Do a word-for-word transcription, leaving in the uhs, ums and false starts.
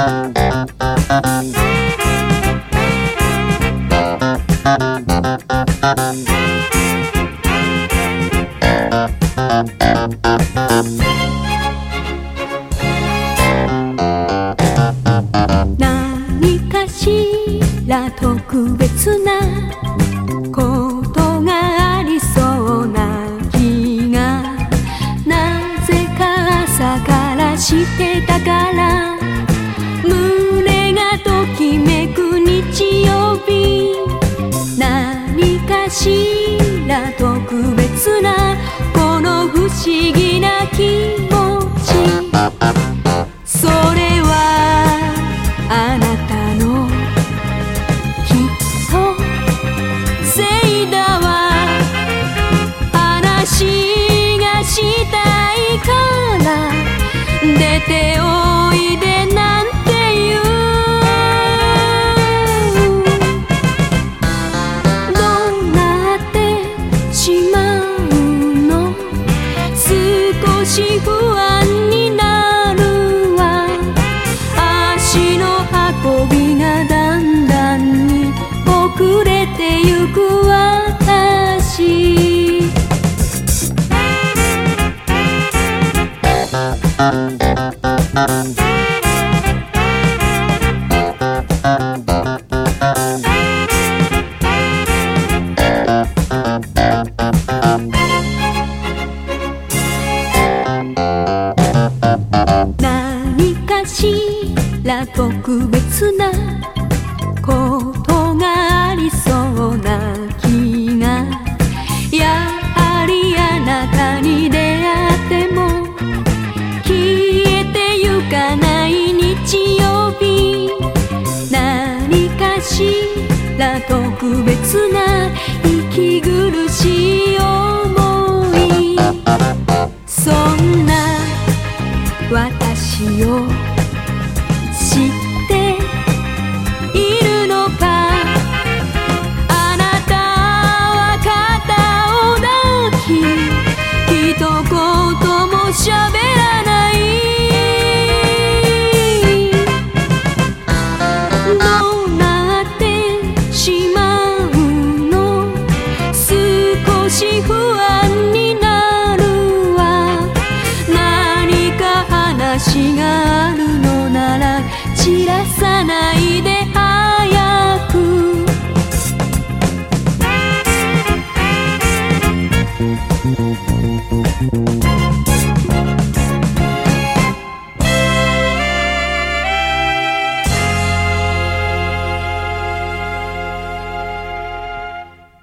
何かしら特別なことがありそうな気がなぜか朝からしてたから、胸がときめく日曜日、何かしら特別なこの不思議な気持ち、それはあなたのきっとせいだわ。話がしたいから出ておいでなんて言う。どうなってしまうの、少し不安になるわ。足の運びがだんだんに遅れてゆく私。何かしら特別なことがありそうな気が、やはりあなたに出会っても消えてゆかない日曜日、何かしら特別な息苦しい思い、そんな私を知っているのか。あなたは肩を抱き一言も喋らない。どうなってしまうの、少し不安になるわ。何か話があるのなら散らさないで早く。 「